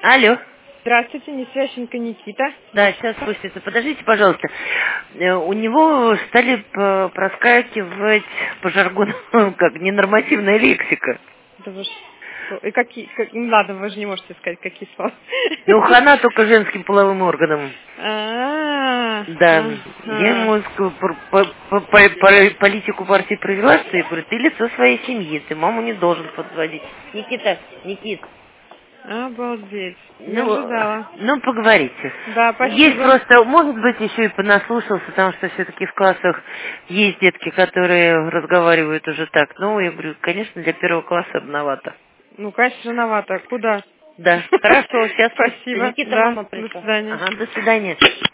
Алло. Здравствуйте, Несвященко Никита. Да, сейчас спустится. Подождите, пожалуйста. У него стали проскакивать по жаргону, как ненормативная лексика. Да вы и какие, ну ладно, вы же не можете сказать, какие слова. Ну, хана только женским половым органом. Да. Я ему политику партии провела, что я говорю, ты лицо своей семьи, ты маму не должен подводить. Никит. Обалдеть. Не ожидала. Ну, поговорите. Да, спасибо. Есть просто, может быть, еще и понаслушался, потому что все-таки в классах есть детки, которые разговаривают уже так. Ну, я говорю, конечно, для первого класса рановато. Ну, конечно, рановато. Куда? Да, хорошо, сейчас Спасибо. Никита, Да, мама до пришла. свидания. Ага, до свидания.